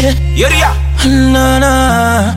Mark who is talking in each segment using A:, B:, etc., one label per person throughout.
A: Yoria.
B: Na na.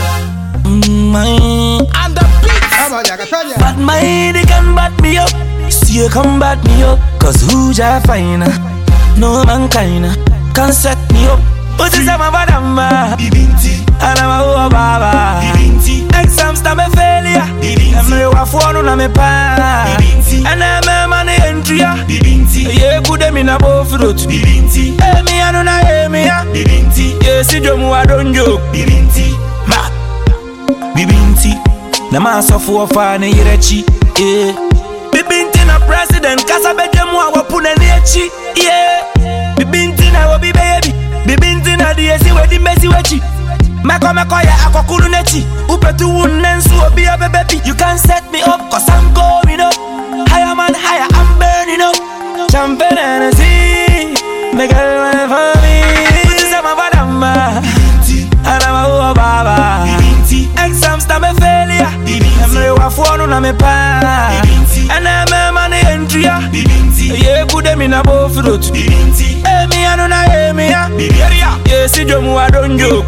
A: And the beats.
B: But my they can bat me up. Still come bat me up. Cause who's ya finer? No mankind can set me up. But it's a madama. And I'm a baba. Exams to me failure. I'm a phone on me pa. And I'm a money entry. Yeah, good them in a bow fruit. Hey, me, I don't know, me. Yes, you don't joke. Ma. Bibinti. Na maso for fane yirechi. Yeah. Bibinti na president. Kasa bedemu wa wapune nechi. Yeah. Bibinti na wabi baby. Bibinti na diesi wedi mesi wechi. Meko ya akokulu nechi. Upetu unensu obi a baby. You can set me up cause I'm going up. Higher man higher, I'm burning up. Champion Hennessy. Me girl wanna for me. Put this on my badama. And I'm a baba. Exams to me failure. I'm a phone on me pa. And I'm a money entry. Yeah, good them in a bow fruit. Hey, me, I don't know, me. Yeah, see, I don't joke.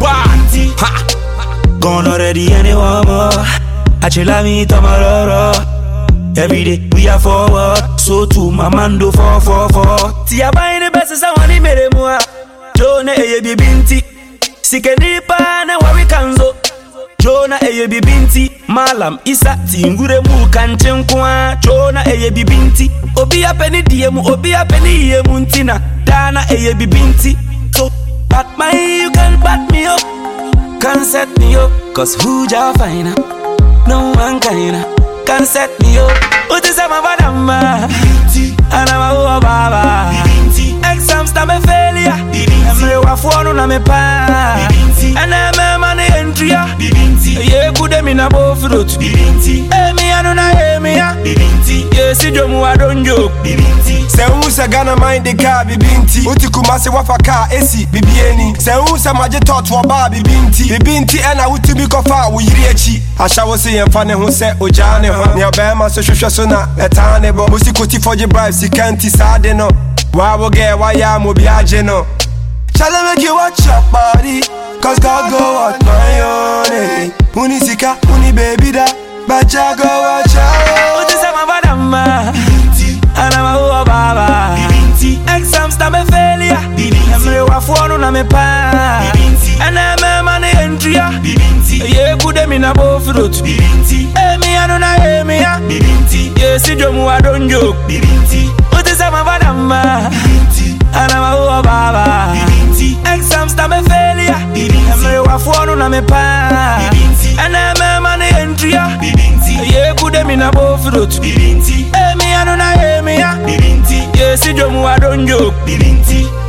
B: Ha! Gone already, anyone more. I chill on me tomorrow. Every day we are forward. So too, my man do 444. See, I buy the best, someone he made a more. Jonah, a binti. Sikenipa, na wari kanzo. Jonah, a binti. Malam, isa, tingure mu kanchenkwa. Jonah, a binti. Obi a penny diemu, obi a penny yemuntina. Dana, a binti. So, bat my, you can bat me up. Can set me up, cause who ya finer? No one can set me up. What is a madama? And I'm a baba. Exams to me failure. I'm a phone on me pa. And I'm a money entry. Yeah, good them in a bow fruit. Hey, me, I don't know, me. Yes, you don't joke.
C: Se unsa Ghana mind the car bibinti. Uti kumase wafa car esi bibieni. Se unsa maje tot wa ba bibinti. Bibinti ena uti bi kofa wo yiri echi. Asha wo se yemfa ne ho se ojane ho. Ne obema so hwehwe so na etane bo. Musi koti foje bribe si kanti sade no. Wa wo get wa ya mo bi aje no. Shall I make you watch your body? Cause God go watch my own. Hey. Uni sika, uni baby da. But ya go watch your own.
B: What is a madama? And I'm a baba. Exams to me failure. I'm a phone on me pa. And I'm a money entry. Yeah, good them in a bow fruit. Hey, me, I don't know, me. Yes, you don't joke. What is a madama? And I'm a baba. Exams to me failure. I'm a phone on me pa. And I'm a money entry. Yeah, good them in a bow fruit. Hey, me, I don't know, me. Yes, you don't joke.